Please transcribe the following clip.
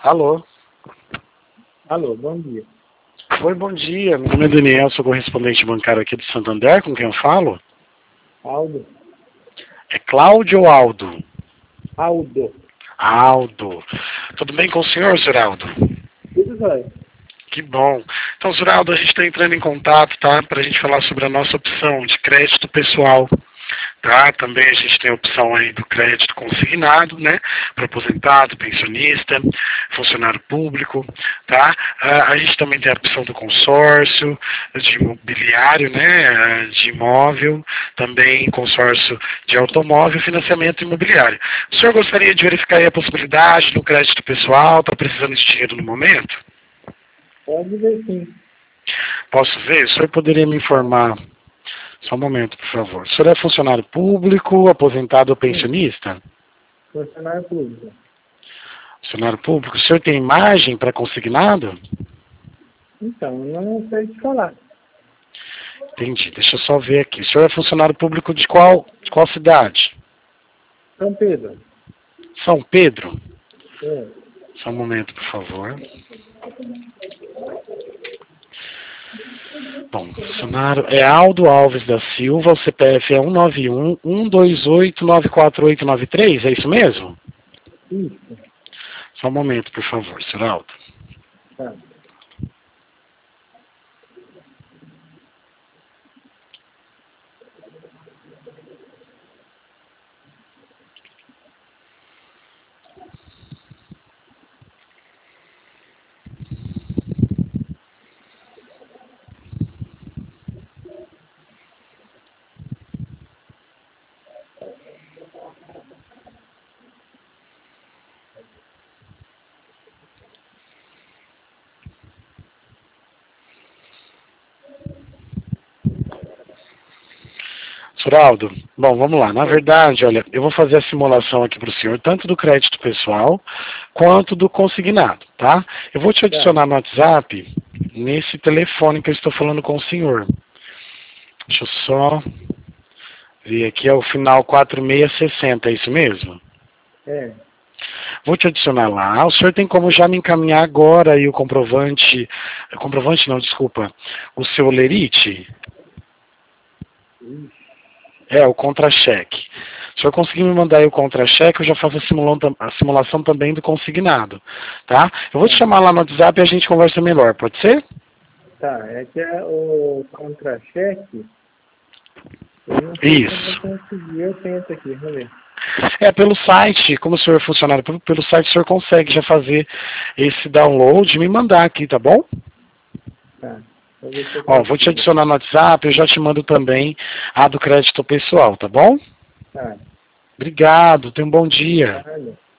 Alô? Alô, bom dia. Oi, bom dia. Meu nome é Daniel, sou correspondente bancário aqui do Santander. Com quem eu falo? Aldo. É Cláudio ou Aldo? Aldo. Aldo. Tudo bem com o senhor Aldo? Tudo bem. Que bom. Então, Aldo, a gente está entrando em contato, tá? Para a gente falar sobre a nossa opção de crédito pessoal. Tá? Também a gente tem a opção aí do crédito consignado, né? Para aposentado, pensionista, funcionário público, tá? A gente também tem a opção do consórcio, de imobiliário, né? De imóvel, também consórcio de automóvel e financiamento imobiliário. O senhor gostaria de verificar aí a possibilidade do crédito pessoal? Está precisando de dinheiro no momento? Pode ver sim. Posso ver? O senhor poderia me informar? Só um momento, por favor. O senhor é funcionário público, aposentado ou pensionista? Funcionário público. Funcionário público. O senhor tem imagem para consignado? Então, não sei te falar. Entendi. Deixa eu só ver aqui. O senhor é funcionário público de qual cidade? São Pedro. São Pedro? É. Só um momento, por favor. Bom, funcionário é Aldo Alves da Silva, o CPF é 191-128-94893, é isso mesmo? Isso. Só um momento, por favor, senhor Aldo. Tá. Suraldo, bom, vamos lá. Na verdade, olha, eu vou fazer a simulação aqui para o senhor, tanto do crédito pessoal quanto do consignado, tá? Eu vou te adicionar no WhatsApp nesse telefone que eu estou falando com o senhor. Deixa eu só ver aqui, é o final 4660, é isso mesmo? É. Vou te adicionar lá. O senhor tem como já me encaminhar agora aí o comprovante não, desculpa, o seu lerite? É, o contra-cheque. Se o senhor conseguir me mandar aí o contra-cheque, eu já faço a simulação também do consignado, tá? Eu vou te chamar lá no WhatsApp e a gente conversa melhor, pode ser? Tá, é que é o contra-cheque. Eu não sei se eu Isso. vou conseguir, eu tento aqui, vamos ver. É, pelo site, como o senhor é funcionário, pelo site o senhor consegue já fazer esse download e me mandar aqui, tá bom? Tá. Vou ver se eu Ó, vou te consigo. adicionar no WhatsApp, eu já te mando também a do crédito pessoal, tá bom? Tá. Obrigado, tenha um bom dia. Tá.